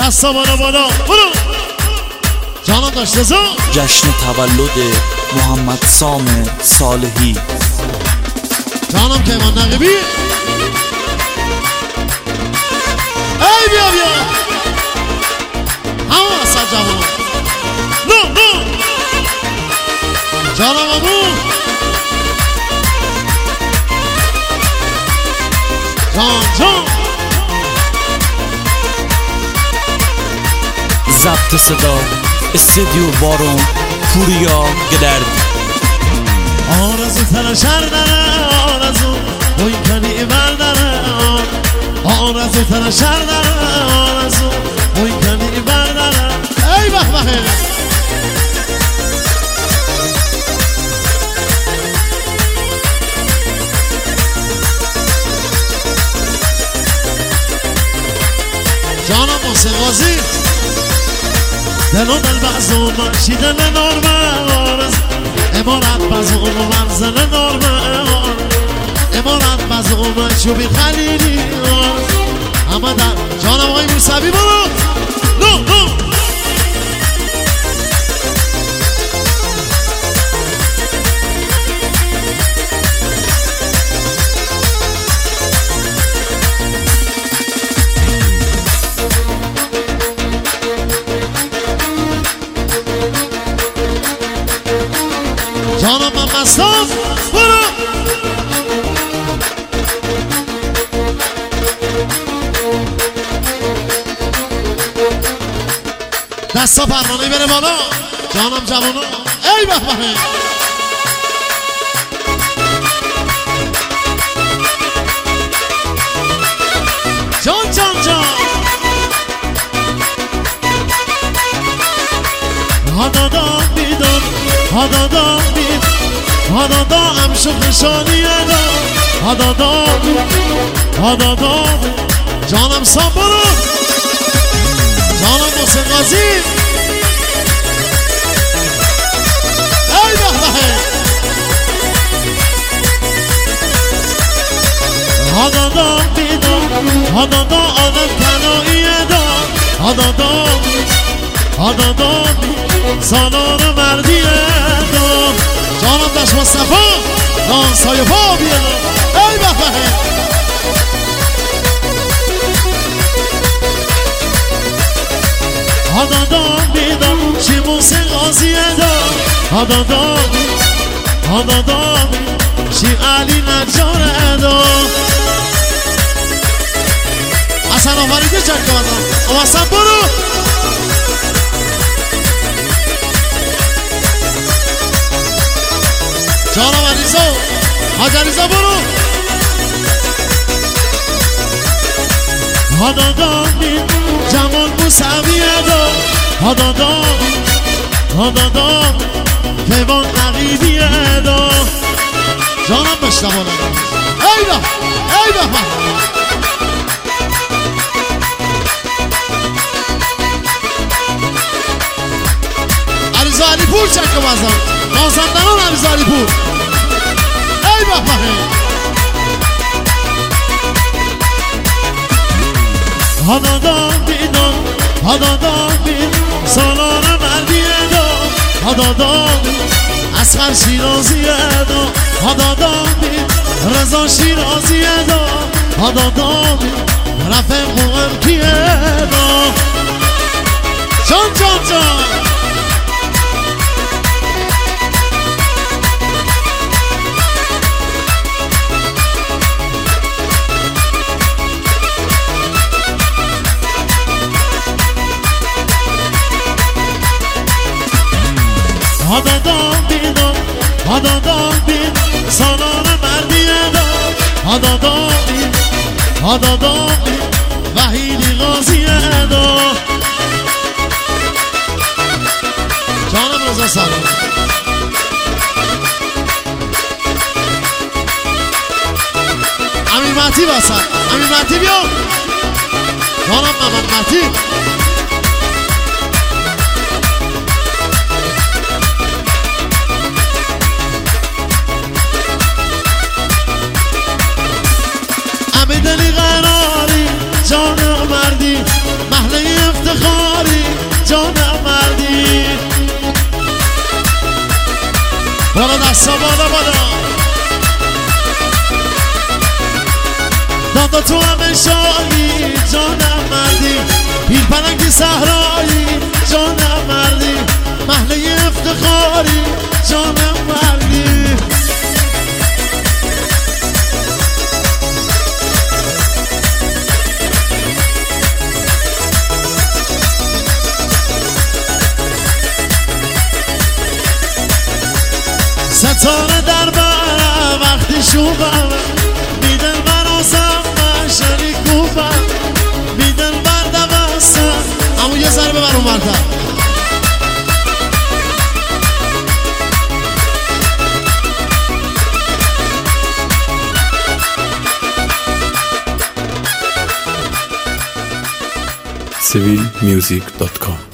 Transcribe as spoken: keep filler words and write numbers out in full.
دستا بالا بالا برو جانم داشت رزا. جشن تولد محمد سام صالحی. جانم که من نقیبی. ای بیا بیا همه اصلا جوان نو نو جانم امو جان جان. ضبط صدا استودیو بارون پوریا گلرد. آرزو تر شر داره آرزو بوی کنی برداره آرزو تر شر داره آرزو بوی کنی برداره. ای بخ بخه جانم محسن غازی دلو دل بعضو مشیدن نارمه آرز امارت بعضو منزل نارمه امارت بعضو مشوبی خلیلی آرز اما در جانم آقای موسوی برو نو نو جانم من مستم برو دستا پروانه‌ای بره بالا جانم جوانا. ای بخ بخه جان جان جان هادادا بیدان هادادا بید هادادا امشو خشانیه دا هادادا هادادا جانم سام برو جانم محسن غازی. ای بخ بخه هادادا بیدان هادادا آدم تناییه دا هادادا هادادا سالار مردیه دا جانم داشت مصطفی دانسای پا بیه. ای بخ بخه هادادا بیدان چی محسن غازیه دا هادادا هادادا چی علی نجاره دا اصلا آفریده چک بزن اما اصلا برو جانم علیزا حاج علیزا برو هادادا بید جمال موسویه دا هادادا هادادا کیوان نقیبیه دا جانم بشتمانه. ای دا ای دا علیزا علی پور چکه بزن مازندران علیزا علی پور. ای بخ بخه هادادا بیدان هادادا بید سالار مردیه دا هادادا اصغر شیرازیه دا هادادا بید رضا شیرازیه دا هادادا بید رفع مغرکیه دا جان جان جان. هادادا بیدان هادادا بید سالار مردیه دا هادادا بید هادادا بید وحیدی غازیه دا جانم رضا سلام. امیر مهدی بسن امیر مهدی بیا جانم محمد مهدی. دلی قراری جان مردی محله افتخار صحرایی جانم مردی، محله افتخاری جانم مردی. ستاره در برم وقتی شوبم، بیدل براسم من شریکوبم، بیدل بردوستم. اما یه ذره ببر اون برتر. سیویل میوزیک دات کام